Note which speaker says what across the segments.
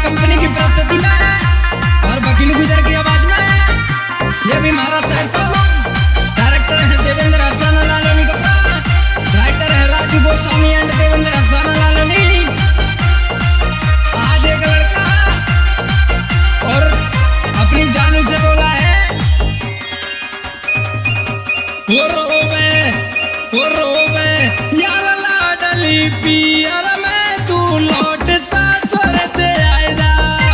Speaker 1: Company की प्रस्तुति में और वकील गुजर की आवाज में ये भी हमारा शहर सालों। डायरेक्टर है देवेंद्र हसाना लालोनी कपड़ा, राइटर है राजू गोस्वामी एंड देवेंद्र हसाना लालोनी। आज एक लड़का और अपनी जानू से बोला है, वो रोवे यार लाडली पियर में तू लौटता छोड़ते आएगा।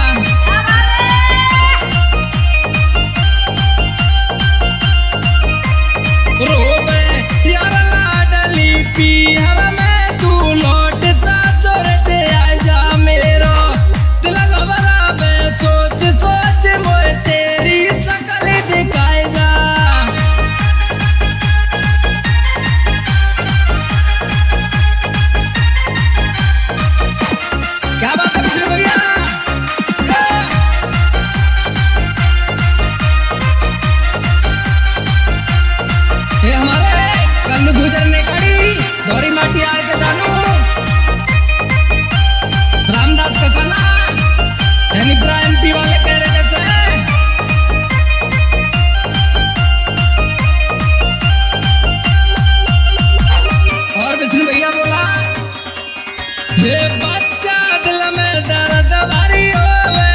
Speaker 1: रोवे यार लाडली पियर में तू लौटता छोड़ते आएगा। मेरा दिल घबरावे सोच सोच मोए तेरी शकल दिखाएगा। क्या बात है मिश्र भैया, ये हमारे कल्लू गुजरने कड़ी दौरी माटी आर के जानू रामदास कसाना यानी इब्राहिम पी वाले कह रहे कैसे और विष्णु भैया बोला, ये बच्चा दिल में दर्द भरी होवे।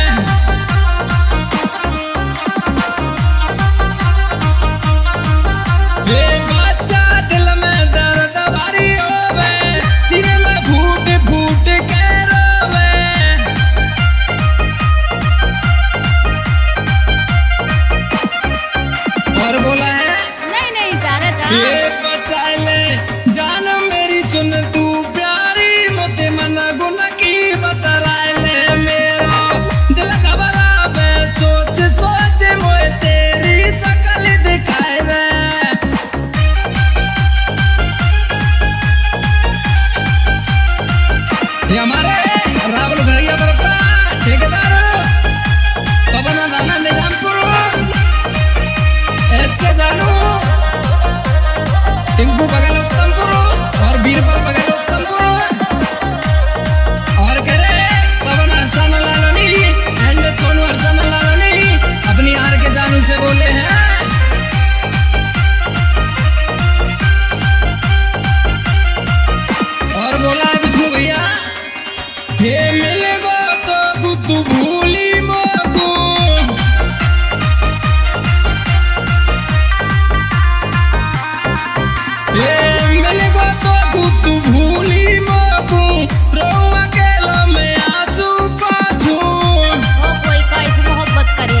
Speaker 1: ये बच्चा दिल में दर्द भरी होवे, सीने में फूट फूट के रोवे। और बोला है
Speaker 2: नहीं जाना
Speaker 1: ये बचा ले जान मेरी सुन तू प्यारी मोते मन गुन की बतराए ले। मेरा दिल घबरावे सोच सोच मोए तेरी शकल दिखाए रे। ये हमारे रावल घरिया बरपा ठेकेदार पवन दाना निजामपुर एसके जानू टिंकू बगल उत्तमपुर और बीरबल बगल उत्तमपुर और कह रहे पवन हरसाना लालोनी एंड सोनू हरसाना लालोनी अपनी हार के जानू से बोले हैं। और बोला विष्णु भैया, हे मिलेगो तो तू भूली मोको। मिलेगो तो तू भूली मोको, रोवा अकेला में आंसू पाछू।
Speaker 2: वो कोई कैसे मोहब्बत करे।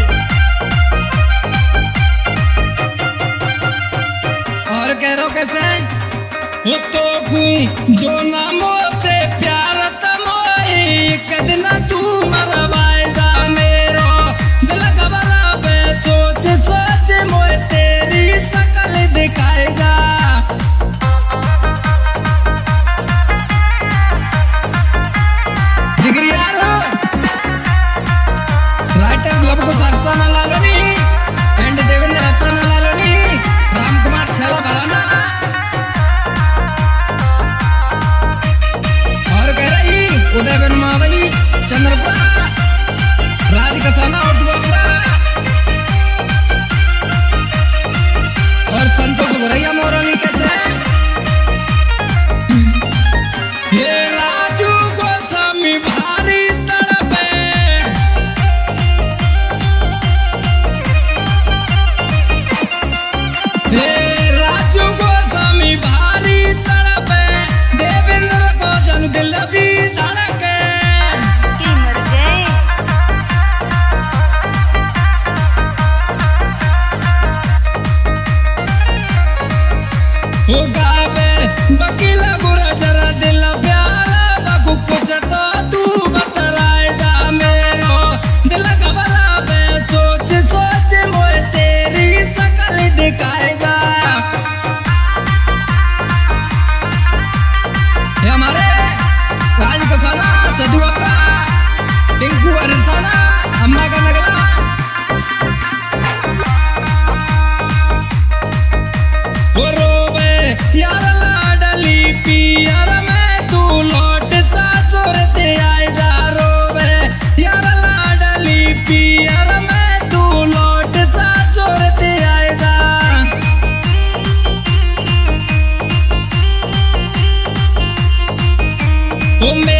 Speaker 1: और कह रो कैसे वो तो जो ना मोते प्यार तमोई एक दिन तू मरवाएगा। मेरो दिल घबरावे सोच सोच मोए तेरी शकल दिखाएगा। राइटर लव को सरसाना लालोनी एंड देवेंद्र हसाना लालोनी राम कुमार छला भराना और कह रही उदय बन मावली चंद्रपुरा राज कसाना उठवापुरा और संतोष गुरैया मोरनी कैसे ये राजू गोस्वामी भारी तड़पे। राजू गोस्वामी भारी तड़पे, देवेंद्र को जन दिल भी धड़के।
Speaker 2: कि मर गए।
Speaker 1: वो गावे वकील गुरा जरा दिल प्यारा बकु कुछ तो तू बतराएगा। मेरो दिल घबरावे सोच सोच मोए तेरी शकल दिखाएगा। ये हमारे राज कसाना सदु अपरा टिंकू अरसाना अम्मा का नगला वो रोवे यार लाडली पियर में तू लौटता छोड़ते आएगा। रोवे ओ